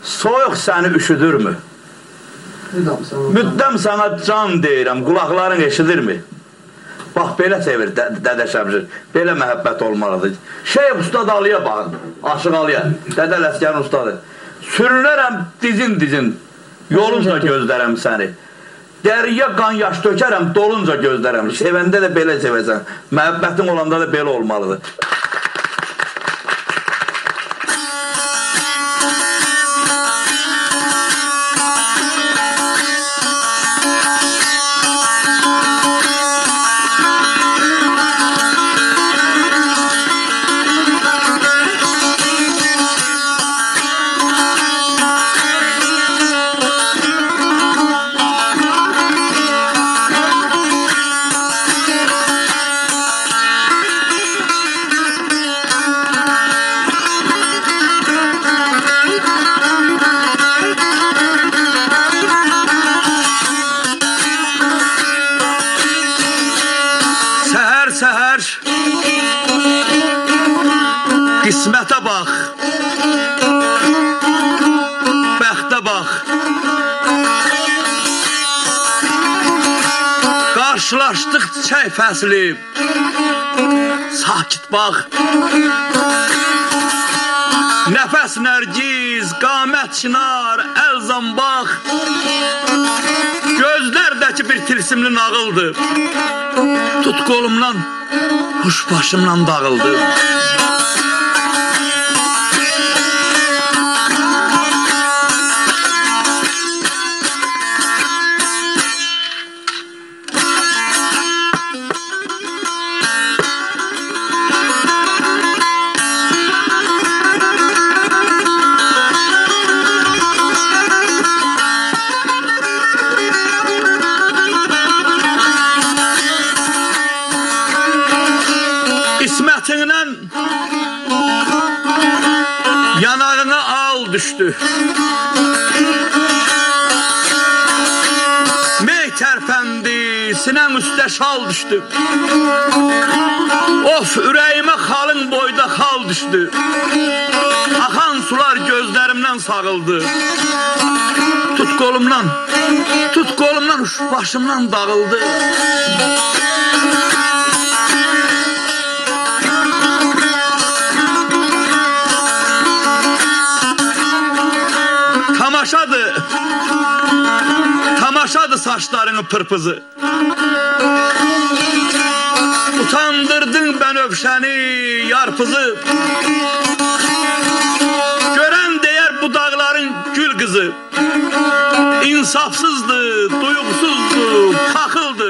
Soyuq səni üşüdürmü? Müddəm sana can deyirəm, qulaqların eşidirmi? Bax, belə sevir Dədə Şəmşir, belə məhəbbət olmalıdır. Şeyh Ustad Aliyə baxın, Aşıq Aliyə, Dədə Ləskərin ustadı. Sürünərəm dizin, yolunca gözlərəm səni. Dəriyə qan yaş tökərəm, dolunca gözlərəm. Sevəndə də belə sevəsən, məhəbbətin olanda da belə olmalıdır. Qismətə bax, bəxtə bax, qarşılaşdıq çiçək fəsli, sakit bax, nəfəs nərgiz, qamət çinar, əlzam bax, gözlərdəki bir tilsimli nağıldır, tut qolumdan, huş başımdan dağıldı. İsmətindən yanağına al düşdü. Mey tərpəndi, sinəm üstə şal düşdü. Of, ürəyimə xalın boyda xal düşdü. Axan sular gözlərimdən sağıldı. Tut qolumdan, uş başımdan dağıldı. Tamaşadı saçlarını pırpızı. Utandırdın bənövşəni, yarpızı. Görən deyər bu dağların gül qızı. İnsafsızdı, duyğusuzdu, paxıldı.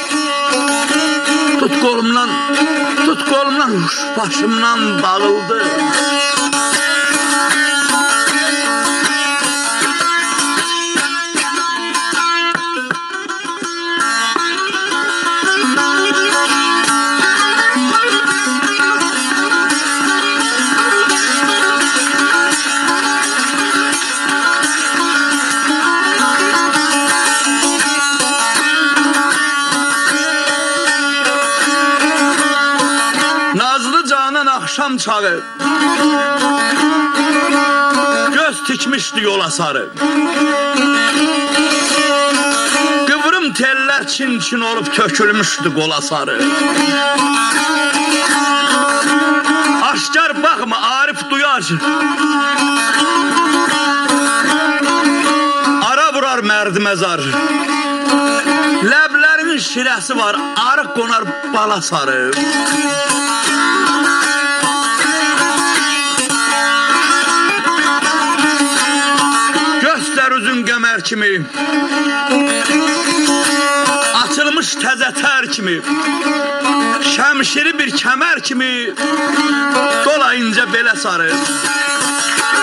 Tut qolumdan, uş başımdan dağıldı. Axşam çağı göz tikmişdi yola sarı. Qıvrım tellər çin-çin olub tökülmüşdü qola sarı. Aşkar baxma, Arif duyar. Ara vurar mərdi məzar. Ləblərinin şirəsi var, arıq qonar bala sarı. Qəmər kimi, açılmış təzətər kimi, şəmşiri bir kəmər kimi, dolayınca belə sarı.